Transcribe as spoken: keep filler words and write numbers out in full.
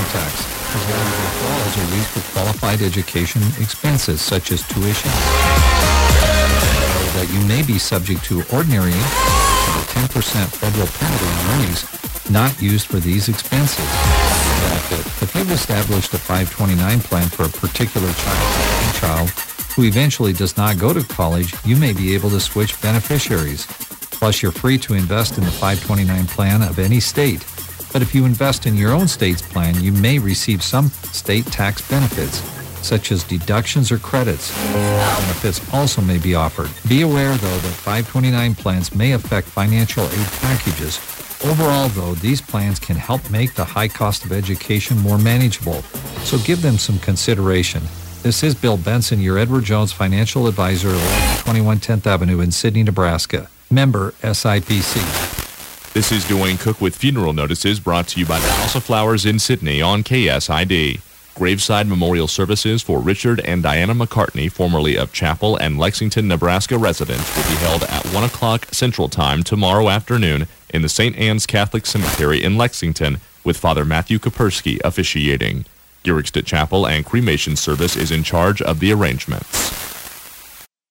tax. Available withdrawals are used for qualified education expenses such as tuition. That you may be subject to ordinary income and a ten percent federal penalty on earnings not used for these expenses. If you've established a five twenty-nine plan for a particular child, child who eventually does not go to college, you may be able to switch beneficiaries. Plus, you're free to invest in the five twenty-nine plan of any state. But if you invest in your own state's plan, you may receive some state tax benefits, such as deductions or credits. Benefits also may be offered. Be aware, though, that five twenty-nine plans may affect financial aid packages. Overall, though, these plans can help make the high cost of education more manageable, so give them some consideration. This is Bill Benson, your Edward Jones financial advisor at twenty-one tenth Avenue in Sidney, Nebraska. Member S I P C. This is Dwayne Cook with Funeral Notices, brought to you by the House of Flowers in Sidney on K S I D. Graveside memorial services for Richard and Diana McCartney, formerly of Chapel and Lexington, Nebraska residents, will be held at one o'clock Central Time tomorrow afternoon in the Saint Anne's Catholic Cemetery in Lexington, with Father Matthew Kapersky officiating. Gierigstedt Chapel and Cremation Service is in charge of the arrangements.